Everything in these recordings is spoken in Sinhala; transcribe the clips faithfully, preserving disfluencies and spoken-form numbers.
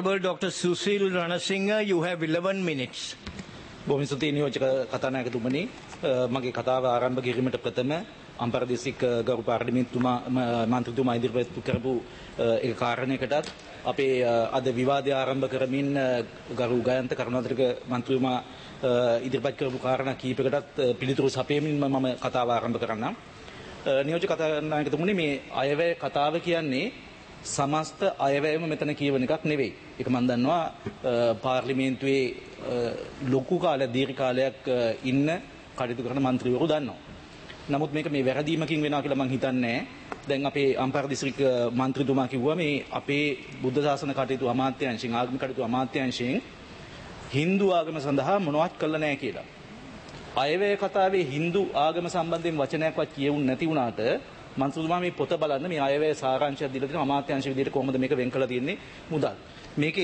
Honorable Doctor Susil Ranasinghe, you have eleven minutes. බොහොම ස්තුතියි නියෝජක කතානායකතුමනි. මගේ කතාව ආරම්භ කිරීමට ප්‍රථම අම්පාර දිස්ත්‍රික් ගරු පාර්ලිමේන්තුමා මන්ත්‍රීතුමා ඉදිරිපත් කරපු ඒ කාරණයකටත් අපේ අද විවාදය ආරම්භ කරමින් ගරු ගයන්ත කරුණාතිලක මන්ත්‍රීතුමා ඉදිරිපත් කරපු කාරණා කීපයකටත් පිළිතුරු සපයමින් මම කතාව ආරම්භ කරන්නම්. නියෝජක කතානායකතුමනි, මේ අයවැය කතාව කියන්නේ සමස්ත අයවැයම මෙතන කියවන එකක් නෙවෙයි. ඒක මම දන්නවා පාර්ලිමේන්තුවේ ලොකු කාලයක් දීර්ඝ කාලයක් ඉන්න කටයුතු කරන മന്ത്രിවරු දන්නවා. නමුත් මේක මේ වැරදීමකින් වෙනවා කියලා මම හිතන්නේ. දැන් අපේ අම්පාර දිස්ත්‍රික් മന്ത്രിතුමා කිව්වා මේ අපේ බුද්ධ ශාසන කටයුතු අමාත්‍යාංශයෙන් ආගමික කටයුතු අමාත්‍යාංශයෙන් Hindu ආගම සඳහා මොනවත් කළා නැහැ කියලා. අයවැය කතාවේ Hindu ආගම සම්බන්ධයෙන් වචනයක්වත් කියවුන් නැති වුණාට මන්ත්‍රීතුමා මේ පොත බලන්න මේ අයවැය සාරාංශයක් දීලා තියෙනවා අමාත්‍යාංශ විදිහට කොහොමද මේක වෙන් කරලා තියෙන්නේ මුදල්. මේකේ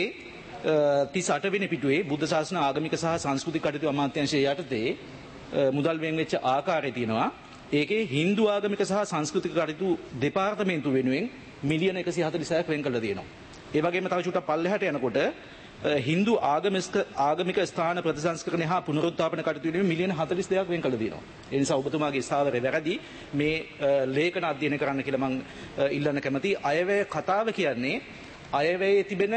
තිස් අට වෙනි පිටුවේ බුද්ධ ශාසන ආගමික සහ සංස්කෘතික කටයුතු අමාත්‍යාංශය යටතේ මුදල් වෙන් වෙච්ච ආකාරය තියෙනවා. ඒකේ Hindu ආගමික සහ සංස්කෘතික කටයුතු දෙපාර්තමේන්තුව වෙනුවෙන් මිලියන එකසිය හතළිසයක් වෙන් කරලා තියෙනවා. ඒ වගේම තව චුට්ටක් පල්ලෙහාට යනකොට Hindu ආගමික ආගමික ස්ථාන ප්‍රතිසංස්කරණය හා පුනරුත්ථාපන කටයුතු වෙනුවෙන් මිලියන හතළිස් දෙකක් වෙන් කරලා තියෙනවා. ඒ නිසා ඔබතුමාගේ ස්ථාවරය වැරදි. මේ ලේඛන අධ්‍යයනය කරන්න කියලා මම ඉල්ලන්න කැමතියි. අයවැය කතාව කියන්නේ අයවැයේ තිබෙන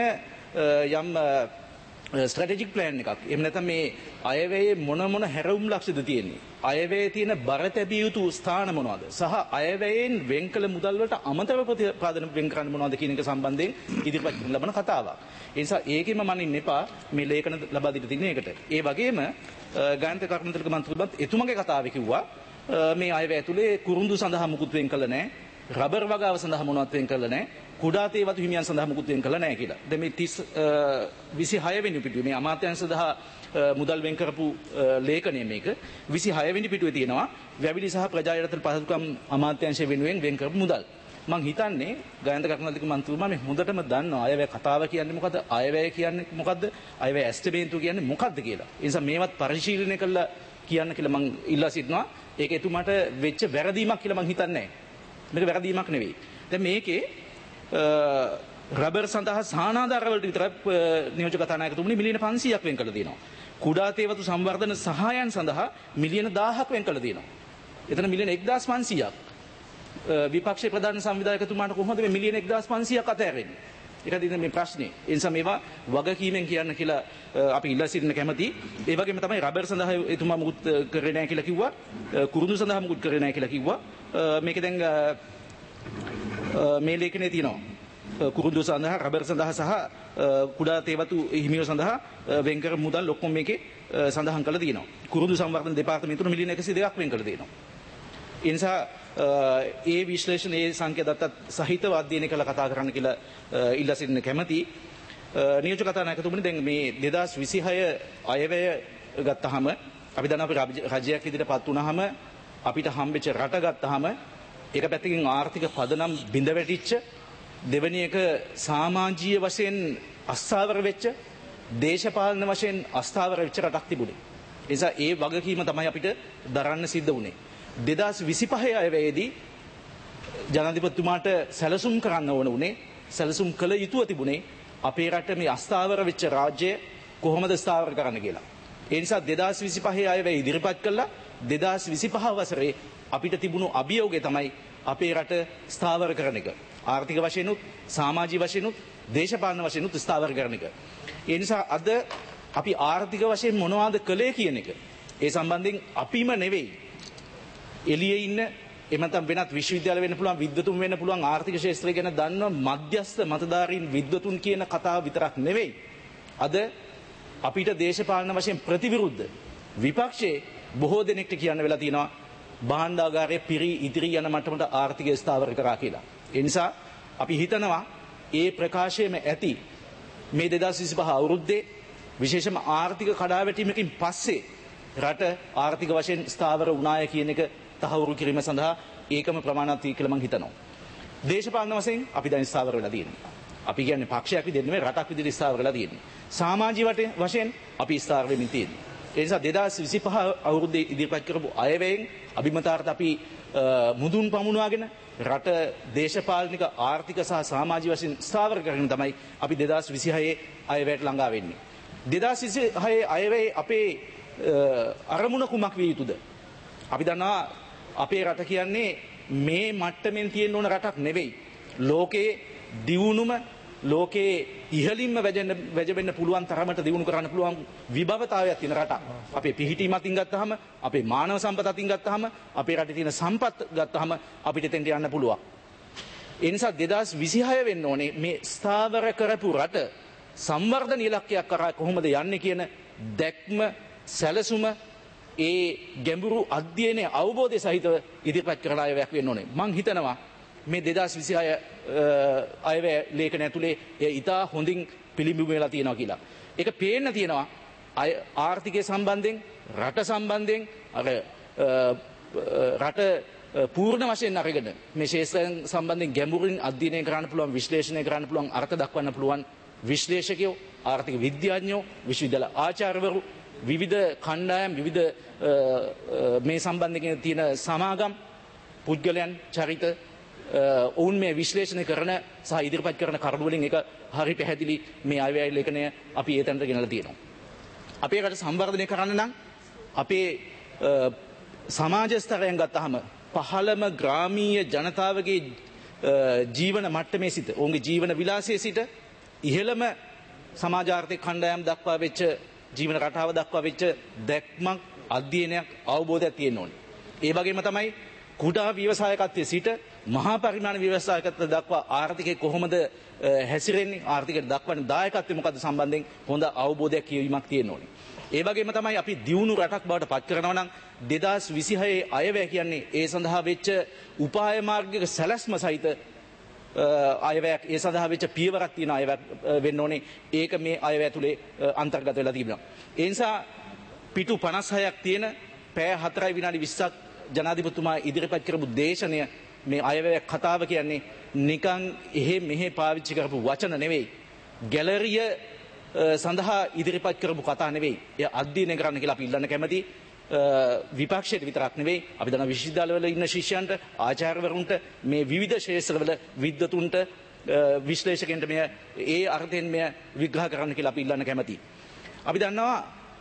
යම් ස්ට්‍රැටජික් ප්ලෑන් එකක්. එහෙම නැත්නම් මේ අයවැයේ මොන මොන හැරවුම් ලක්ෂ්‍යද තියෙන්නේ? අයවැයේ තියෙන බර තැබිය යුතු ස්ථාන මොනවද? සහ අයවැයෙන් වෙන් කළ මුදල් වලට අමතරව ප්‍රතිපාදන වෙන් කරන්න මොනවද කියන එක සම්බන්ධයෙන් ඉදිරිපත් කරන ලබන කතාවක්. ඒ නිසා ඒකෙම මනින්න එපා මේ ලේඛන ලබා දීලා තියෙන එකට. ඒ වගේම ගාන්ත කර්මන්තලික මන්ත්‍රීතුමත් එතුමගේ කතාවේ කිව්වා මේ අයවැය ඇතුලේ කුරුඳු සඳහා මුකුත් වෙන් කළ නැහැ. රබර් වගාව සඳහා මොනවත් වෙන් කළා නැහැ. කුඩා තේ වතු හිමියන් සඳහා මුකුත් වෙන් කළා නැහැ කියලා. දැන් මේ තිස් විසිහය වෙනි පිටුවේ මේ අමාත්‍යාංශ සඳහා මුදල් වෙන් කරපු ලේඛනය මේක විසිහය වෙනි පිටුවේ තියෙනවා වැවිලි සහ ප්‍රජා යටතට පහසුකම් අමාත්‍යාංශය වෙනුවෙන් වෙන් කරපු මුදල්. මම හිතන්නේ ගායන්ත කරුණාතිලක මන්ත්‍රීතුමා මේ හොඳටම දන්නවා අයවැය කතාව කියන්නේ මොකද්ද, අයවැය කියන්නේ මොකද්ද, අයවැය ඇස්තමේන්තුව කියන්නේ මොකද්ද කියලා. ඒ නිසා මේවත් පරිශීලනය කරලා කියන්න කියලා මම ඉල්ලා සිටිනවා. ඒක එතුමාට වෙච්ච වැරදීමක් කියලා මම හිතන්නේ නැහැ. මේක වැරදීමක් නෙවෙයි. දැන් මේකේ රබර් සඳහා සානාධාර වලට විතර නියෝජක කතානායකතුමනි මිලියන පන්සීයක් වෙන් කරලා තියෙනවා. කුඩා තේ වතු සංවර්ධන සහායන් සඳහා මිලියන දහයක් වෙන් කරලා තියෙනවා. එතන මිලියන එක්දාස් පන්සීයක්. විපක්ෂයේ ප්‍රධාන සංවිධායකතුමාට කොහොමද මේ මිලියන එක්දාස් පන්සීයක් අතහැරෙන්නේ? ඒකද ඉතින් මේ ප්‍රශ්නේ. ඒ නිසා මේවා වගකීමෙන් කියන්න කියලා අපි ඉල්ලා සිටින්න කැමතියි. ඒ වගේම තමයි රබර් සඳහා එතුමා මුකුත් කරේ නැහැ කියලා කිව්වා. කුරුඳු සඳහා මුකුත් කරේ නැහැ කියලා කිව්වා. මේකේ දැන් මේ ලේඛනයේ තියෙනවා. කුරුඳු සඳහා රබර් සඳහා සහ කුඩා තේ වතු හිමියෝ සඳහා වෙන් කර මුදල් ඔක්කොම මේකේ සඳහන් කරලා තියෙනවා. කුරුඳු සංවර්ධන දෙපාර්තමේන්තුවට මිලියන එකසිය දෙකක් වෙන් කරලා තියෙනවා. ඒ නිසා ඒ විශ්ලේෂණ ඒ සංකේතات සහිතව අධ්‍යයනය කළ කතා කරන්න කියලා ඉල්ලා සිටින්න කැමතියි. නියෝජක කතානායකතුමනි, දැන් මේ දෙදාස් විසිහය අයවැය ගත්තාම අපි දන්නවා අපි රජයක් විදිහට පත් වුණාම අපිට හම්බෙච්ච රට ගත්තාම ඒක පැත්තකින් ආර්ථික පදනම් බිඳ වැටිච්ච, දෙවෙනි එක සමාජීය වශයෙන් අස්ථාවර වෙච්ච, දේශපාලන වශයෙන් අස්ථාවර වෙච්ච රටක් තිබුණේ. ඒ නිසා ඒ වගකීම තමයි අපිට දරන්න සිද්ධ වුණේ. දෙදාස් විසිපහේ අයවැයේදී ජනාධිපතිතුමාට සැලසුම් කරන්න ඕන වුණේ, සැලසුම් කළ යුතුව තිබුණේ අපේ රට මේ අස්ථාවර වෙච්ච රාජ්‍ය කොහොමද ස්ථාවර කරන්න කියලා. ඒ නිසා දෙදාස් විසිපහේ අයවැය ඉදිරිපත් කළා. දෙදාස් විසිපහ වසරේ අපිට තිබුණු අභියෝගය තමයි අපේ රට ස්ථාවර කරන එක. ආර්ථික වශයෙන් උත්, සමාජීය වශයෙන් උත්, දේශපාලන වශයෙන් උත් ස්ථාවර කරන එක. ඒ නිසා අද අපි ආර්ථික වශයෙන් මොනවද කළේ කියන එක ඒ සම්බන්ධයෙන් අපිම නෙවෙයි එළියේ ඉන්න එහෙම නැත්නම් වෙනත් විශ්වවිද්‍යාල වෙන්න පුළුවන්, විද්වතුන් වෙන්න පුළුවන්, ආර්ථික ශාස්ත්‍රය ගැන දන්න මධ්‍යස්ථ මතධාරීන් විද්වතුන් කියන කතාව විතරක් නෙවෙයි. අද අපිට දේශපාලන වශයෙන් ප්‍රතිවිරුද්ධ විපක්ෂයේ බොහෝ දෙනෙක්ට කියන්න වෙලා තියෙනවා භාණ්ඩාගාරයේ පිරී ඉදිරි යන මට්ටමට ආර්ථිකය ස්ථාවර කරා කියලා. ඒ නිසා අපි හිතනවා ඒ ප්‍රකාශයම ඇති මේ දෙදාස් විසිපහ අවුරුද්දේ විශේෂම ආර්ථික කඩාවැටීමකින් පස්සේ රට ආර්ථික වශයෙන් ස්ථාවර වුණාය කියන එක තහවුරු කිරීම සඳහා ඒකම ප්‍රමාණවත් කියලා මම හිතනවා. දේශපාලන වශයෙන් අපි දැන් ස්ථාවර වෙලා තියෙනවා. අපි කියන්නේ පක්ෂයක් විදිහට නෙමෙයි, රටක් විදිහට ස්ථාවර වෙලා තියෙනවා. සමාජීය වශයෙන් අපි ස්ථාවර වෙමින් තියෙනවා. ඒ නිසා දෙදාස් විසිපහ අවුරුද්දේ ඉදිරිපත් කරපු අයවැයෙන් අභිමතාර්ථ අපි මුදුන් පමුණවාගෙන රට දේශපාලනික ආර්ථික සහ සමාජික වශයෙන් ස්ථාවර කරගෙන තමයි අපි දෙදාස් විසිහයේ අයවැයට ළඟා වෙන්නේ. දෙදාස් විසිහයේ අයවැයේ අපේ අරමුණ කුමක් විය යුතුද? අපි දන්නවා අපේ රට කියන්නේ මේ මට්ටමින් තියෙන ඕන රටක් නෙවෙයි. ලෝකයේ දියුණුම ලෝකයේ ඉහළින්ම වැජෙන්න වැජෙන්න පුළුවන් තරමට දියුණු කරන්න පුළුවන් විභවතාවයක් තියෙන රටක්. අපේ පිහිටීම අතින් ගත්තාම, අපේ මානව සම්පත අතින් ගත්තාම, අපේ රටේ තියෙන සම්පත් ගත්තාම අපිට එතෙන්ට යන්න පුළුවන්. ඒ නිසා දෙදාස් විසිහය වෙන්න ඕනේ මේ ස්ථාවර කරපු රට සංවර්ධන ඉලක්කයක් කරා කොහොමද යන්නේ කියන දැක්ම, සැලසුම, ඒ ගැඹුරු අධ්‍යයනයේ අවබෝධය සහිතව ඉදිරිපත් කරන අයවැයක් වෙන්න ඕනේ. මං හිතනවා මේ දෙදාස් විසිහය අයවැය ලේඛන ඇතුලේ ඒ ඉතා හොඳින් පිළිඹු වෙලා තියෙනවා කියලා. ඒක පේන්න තියෙනවා ආර්ථිකය සම්බන්ධයෙන්, රට සම්බන්ධයෙන්, අර රට පූර්ණ වශයෙන් අරගෙන මේ ශේෂ්ත්‍රයන් සම්බන්ධයෙන් ගැඹුරින් අධ්‍යයනය කරන්න පුළුවන්, විශ්ලේෂණය කරන්න පුළුවන්, අර්ථ දක්වන්න පුළුවන් විශ්ලේෂකයෝ, ආර්ථික විද්‍යාඥයෝ, විශ්වවිද්‍යාල ආචාර්යවරු, විවිධ කණ්ඩායම්, විවිධ මේ සම්බන්ධයෙන් තියෙන සමාගම්, පුද්ගලයන්, චරිත ඔවුන් මේ විශ්ලේෂණය කරන සහ ඉදිරිපත් කරන කරුණු වලින් එක හරි පැහැදිලි මේ අයවැය ලේඛනය අපි ඒ තැනට ගෙනලා තියෙනවා. අපේ රට සංවර්ධනය කරන්න නම් අපේ සමාජ ස්තරයෙන් ගත්තාම පහළම ග්‍රාමීය ජනතාවගේ ජීවන මට්ටමේ සිට, ඔවුන්ගේ ජීවන විලාසයේ සිට ඉහළම සමාජාර්ථික කණ්ඩායම් දක්වා වෙච්ච ජීවන රටාව දක්වා වෙච්ච දැක්මක්, අධ්‍යයනයක්, අවබෝධයක් තියෙන්න ඕනේ. ඒ වගේම තමයි කුඩා ව්‍යවසායකත්වයේ සිට මහා පරිමාණ ව්‍යවසායකත්වය දක්වා ආර්ථිකය කොහොමද හැසිරෙන්නේ, ආර්ථිකයට දක්වන දායකත්වය මොකද්ද සම්බන්ධයෙන් හොඳ අවබෝධයක් කියවීමක් තියෙන්න ඕනේ. ඒ වගේම තමයි අපි දියුණු රටක් බවට පත් කරනවා නම් දෙදාස් විසිහයේ අයවැය කියන්නේ ඒ සඳහා වෙච්ච උපාය මාර්ගික සැලැස්ම සහිත අයවැයක්, ඒ සඳහා වෙච්ච පියවරක් තියෙන අයවැයක් වෙන්න ඕනේ. ඒක මේ අයවැය තුලේ අන්තර්ගත වෙලා තිබෙනවා. ඒ නිසා පිටු පනස් හයක් තියෙන පැය හතරයි විනාඩි විස්සක් ජනාධිපතිතුමා ඉදිරිපත් කරපු දේශනය, මේ අයවැය කතාව කියන්නේ නිකන් එහෙ මෙහෙ පාවිච්චි කරපු වචන නෙවෙයි. ගැලරිය සඳහා ඉදිරිපත් කරපු කතා නෙවෙයි. එය අධ්‍යයනය කරන්න කියලා අපි ඉල්ලන්න කැමති. විපක්ෂයට විතරක් නෙවෙයි, අපි දන්න විශ්වවිද්‍යාලවල ඉන්න ශිෂ්‍යයන්ට, ආචාර්යවරුන්ට, මේ විවිධ ශාස්ත්‍රවල විද්වතුන්ට, විශ්ලේෂකයන්ට මේ ඒ අර්ථයෙන් මෙය විග්‍රහ කරන්න කියලා අපි ඉල්ලන්න කැමතියි. අපි දන්නවා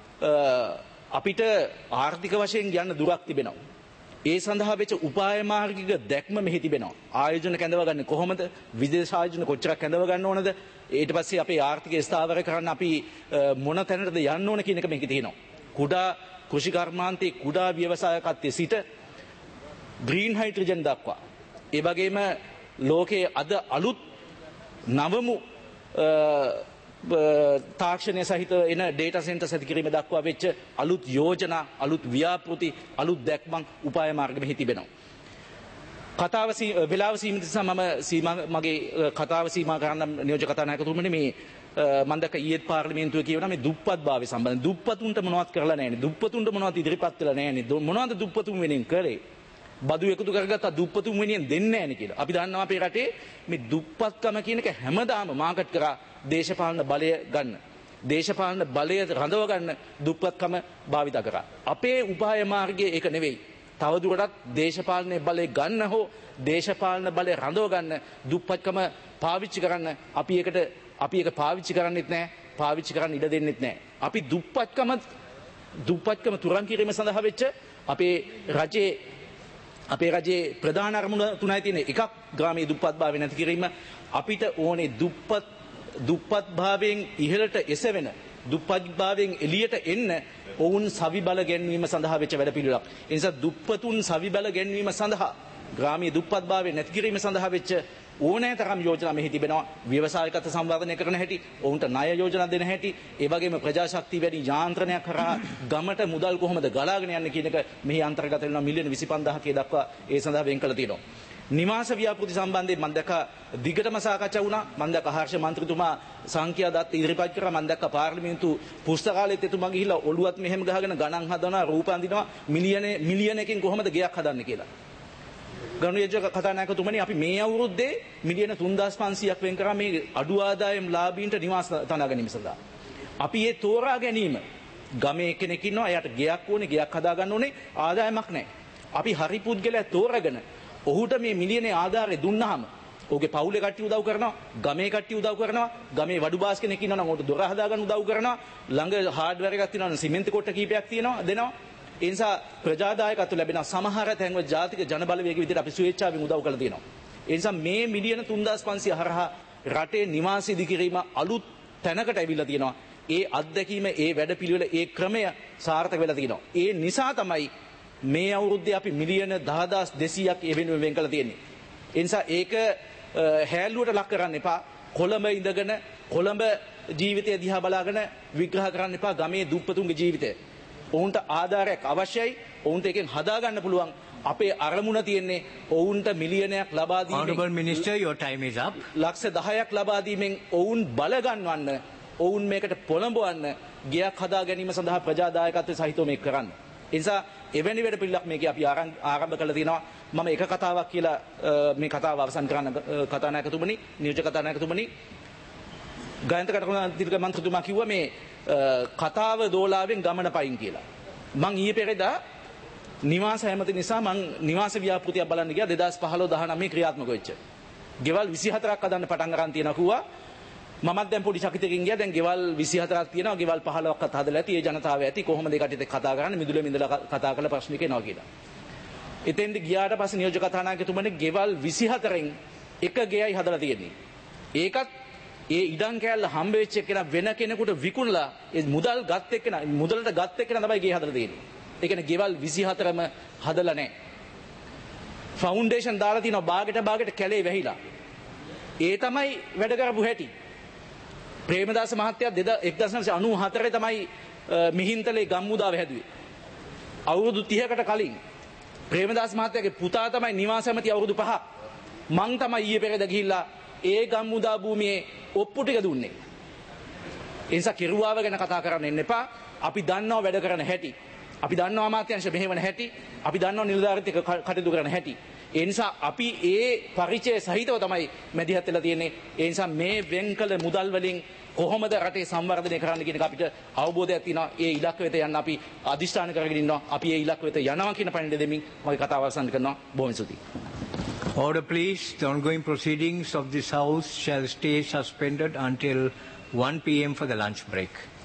අපිට ආර්ථික වශයෙන් යන්න දුරක් තිබෙනවා. ඒ සඳහා වෙච්ච උපාය මාර්ගික දැක්ම මෙහි තිබෙනවා. ආයෝජන කැඳවගන්නේ කොහොමද? විදේශ ආයෝජන කොච්චරක් කැඳව ගන්න ඕනද? ඊට පස්සේ අපේ ආර්ථිකය ස්ථාවර කරන්න අපි මොන තැනටද යන්න ඕන කියන එක මේකේ තියෙනවා. කුඩා කෘෂි කර්මාන්තයේ කුඩා ව්‍යවසායකත්වයේ සිට ග්‍රීන් හයිඩ්‍රජන් දක්වා, ඒ වගේම ලෝකයේ අද අලුත් නවමු තාක්ෂණය සහිත එන ඩේටා සෙන්ටර්ස් ඇති කිරීම දක්වා වෙච්ච අලුත් යෝජනා, අලුත් ව්‍යාපෘති, අලුත් දැක්මන්, උපාය මාර්ග මෙහි තිබෙනවා. කතාව වෙලාව සීමිත නිසා මම සීමා මගේ කතාව සීමා කරන්න නියෝජ්‍ය කතානායකතුමනි මේ මම දැක්ක ඊයේත් පාර්ලිමේන්තුවේ කියවන මේ දුප්පත් භාවය සම්බන්ධයෙන් දුප්පතුන්ට මොනවත් කරලා නැහැනේ. දුප්පතුන්ට මොනවත් ඉදිරිපත් වෙලා නැහැනේ. මොනවද දුප්පතුන් වෙනින් කරේ? බදු එකතු කරගත්තා දුප්පතුන් වෙනින් දෙන්නේ නැහැනේ කියලා. අපි දන්නවා අපේ රටේ මේ දුප්පත්කම කියන එක හැමදාම මාකට් කරා දේශපාලන බලය ගන්න. දේශපාලන බලය රඳව ගන්න දුප්පත්කම භාවිත කරා. අපේ උපාය මාර්ගය ඒක නෙවෙයි. තවදුරටත් දේශපාලනයේ බලය ගන්න හෝ දේශපාලන බලය රඳව ගන්න දුප්පත්කම පාවිච්චි කරන්න අපි ඒකට අපි ඒක පාවිච්චි කරන්නෙත් නැහැ, පාවිච්චි කරන්න ඉඩ දෙන්නෙත් නැහැ. අපි දුප්පත්කම දුප්පත්කම තුරන් කිරීම සඳහා වෙච්ච අපේ රජයේ අපේ රජයේ ප්‍රධාන අරමුණ තුනයි තියෙන්නේ. එකක් ග්‍රාමීය දුප්පත් භාවය නැති කිරීම. අපිට ඕනේ දුප්පත් දුප්පත් භාවයෙන් ඉහළට එසවෙන, දුප්පත් භාවයෙන් එළියට එන්න ඔවුන් සවි බල ගැන්වීම සඳහා වෙච්ච වැඩපිළිවෙලක්. ඒ නිසා දුප්පතුන් සවි බල ගැන්වීම සඳහා, ග්‍රාමීය දුප්පත් භාවය නැති කිරීම සඳහා වෙච්ච ඕනෑ තරම් යෝජනා මෙහි තිබෙනවා. ව්‍යවසායකත්ව සංවර්ධනය කරන හැටි, ඔවුන්ට ණය යෝජනා දෙන හැටි, ඒ වගේම ප්‍රජාශක්තිය වැඩි යාන්ත්‍රණයක් කරා ගමට මුදල් කොහොමද ගලාගෙන යන්නේ කියන එක මෙහි අන්තර්ගත වෙනවා. මිලියන විසි පන්දාහක දක්වා ඒ සඳහා වෙන් කළ තියෙනවා. නිවාස ව්‍යාපෘති සම්බන්ධයෙන් මම දැක්ක දිගටම සාකච්ඡා වුණා. මම දැක්ක හර්ෂ මන්ත්‍රීතුමා සංඛ්‍යා දත් ඉදිරිපත් කරා. මම දැක්ක පාර්ලිමේන්තු පුස්තකාලයේත් එතුමා ගිහිල්ලා ඔළුවත් මෙහෙම ගහගෙන ගණන් හදනවා, රූප අඳිනවා, මිලියනේ මිලියනකින් කොහොමද ගෙයක් හදන්නේ කියලා. ගණුයජක කතානායකතුමනි, අපි මේ අවුරුද්දේ මිලියන තුන්දාස් පන්සීයක් වෙන් කරා මේ අඩු ආදායම් ලාභීන්ට නිවාස තනා ගැනීම සඳහා. අපි ඒ තෝරා ගැනීම, ගමේ කෙනෙක් ඉන්නවා, එයාට ගෙයක් ඕනේ, ගෙයක් හදා ගන්න ඕනේ, ආදායමක් නැහැ. අපි හරි පුද්ගලයා තෝරගෙන ඔහුට මේ මිලියනේ ආධාරය දුන්නාම ඔහුගේ පවුලේ කට්ටිය උදව් කරනවා, ගමේ කට්ටිය උදව් කරනවා, ගමේ වඩු බාස් කෙනෙක් ඉන්නවා නම් ඔහුට දොර හදාගන්න උදව් කරනවා, ළඟ හાર્ඩ්වෙයාර් එකක් තියෙනවා නම් සිමෙන්ති කොට්ට කීපයක් තියෙනවා දෙනවා. ඒ නිසා ප්‍රජාදායකත්ව ලැබෙන සමහර තැන්වල ජාතික ජනබලවේග විදිහට අපි ස්වේච්ඡාවෙන් උදව් කරලා තියෙනවා. ඒ නිසා මේ මිලියන තුන්දාස් පන්සිය හරහා රටේ නිවාස ඉදිකිරීම අලුත් තැනකට ඇවිල්ලා තියෙනවා. ඒ අත්දැකීම, ඒ වැඩපිළිවෙල, ඒ ක්‍රමය සාර්ථක වෙලා තියෙනවා. ඒ නිසා තමයි මේ අවුරුද්දේ අපි මිලියන දහදාස් දෙසීයක් ඒ වෙනුවෙන් වෙන් කරලා තියෙන්නේ. ඒ නිසා ඒක හැලුවට ලක් කරන්න එපා. කොළඹ ඉඳගෙන කොළඹ ජීවිතය දිහා බලාගෙන විග්‍රහ කරන්න එපා ගමේ දුප්පතුන්ගේ ජීවිතය. ඔවුන්ට ආධාරයක් අවශ්‍යයි. ඔවුන්ට එකෙන් හදාගන්න පුළුවන්. අපේ අරමුණ තියෙන්නේ ඔවුන්ට මිලියනයක් ලබා දීමෙන්. Honorable Minister, your time is up. ලක්ෂ දහයක් ලබා දීමෙන් ඔවුන් බල ගන්නවන්න, ඔවුන් මේකට පොළඹවන්න, ගයක් හදා ගැනීම සඳහා ප්‍රජාදායකත්වයේ සහිතව මේක කරන්න. ඒ නිසා එවැනි වැඩ පිළිලක් මේක අපි ආරම්භ කළා තියෙනවා. මම එක කතාවක් කියලා මේ කතාව අවසන් කරන්න කතානායකතුමනි, නියෝජ්‍ය කතානායකතුමනි, ගායන්ත කටුනාතික මන්ත්‍රීතුමා කිව්වා මේ කතාව දෝලාවෙන් ගමන පයින් කියලා. මං ඊයේ පෙරේදා නිවාස හැමති නිසා මං නිවාස ව්‍යාපෘතියක් බලන්න ගියා දෙදාස් පහළොව දහනවය ක්‍රියාත්මක වෙච්ච. ගෙවල් විසිහතරක් හදන්න පටන් ගන්න තියෙනවා කිව්වා. මමත් දැන් පොඩි චකිතකින් ගියා. දැන් ගෙවල් විසිහතරක් තියෙනවා. ගෙවල් පහළොවක්වත් හදලා ඇති. ඒ ජනතාව ඇති. කොහොමද ඒ කටියට කතා කරන්නේ? මිදුලේ මිදලා කතා කරලා ප්‍රශ්නික එනවා කියලා. එතෙන්ද ගියාට පස්සේ නියෝජ්‍ය කතානායකතුමනේ ගෙවල් විසිහතරෙන් එක ගෙයයි හදලා තියෙන්නේ. ඒකත් ඒ ඉඩම් කෑල්ල හම්බ වෙච්ච එකන වෙන කෙනෙකුට විකුණලා ඒ මුදල් ගත් එක්කන මුදලට ගත් එක්කන තමයි ගේ හදලා තියෙන්නේ. ඒ කියන්නේ ගෙවල් විසිහතරම හදලා නැහැ. ෆවුන්ඩේෂන් දාලා තිනවා බාගෙට බාගෙට කැලේ වැහිලා. ඒ තමයි වැඩ කරපු හැටි. ප්‍රේමදාස මහත්තයා එක්දාස් නවසිය අනූ හතරේ තමයි මිහින්තලේ ගම්මුදාව හැදුවේ. අවුරුදු තිහකට කලින් ප්‍රේමදාස මහත්තයාගේ පුතා තමයි නිවාස ඇමති අවුරුදු පහ. මං තමයි ඊයේ පෙරේද ගිහිල්ලා ඒ ගම්මුදා භූමියේ ඔප්පු ටික දුන්නේ. ඒ නිසා කිරුවාව ගැන කතා කරන්න එන්න එපා. අපි දන්නවා වැඩ කරන හැටි. අපි දන්නවා අමාත්‍යාංශ මෙහෙවන හැටි. අපි දන්නවා නිලධාරීත් එක්ක කටයුතු කරන හැටි. ඒ නිසා අපි ඒ පරිචය සහිතව තමයි මැදිහත් වෙලා තියෙන්නේ. ඒ නිසා මේ වෙන් කළ මුදල් වලින් කොහොමද රටේ සංවර්ධනය කරන්න කියන එක අපිට අවබෝධයක් තියෙනවා. ඒ ඉලක්ක වෙත යන්න අපි අදිෂ්ඨාන කරගෙන ඉන්නවා. අපි ඒ ඉලක්ක වෙත යනවා කියන පණිඩ දෙමින් මගේ කතාව අවසන් කරනවා. බොහොම ස්තුතියි. Order please. The ongoing proceedings of this House shall stay suspended until one p m for the lunch break.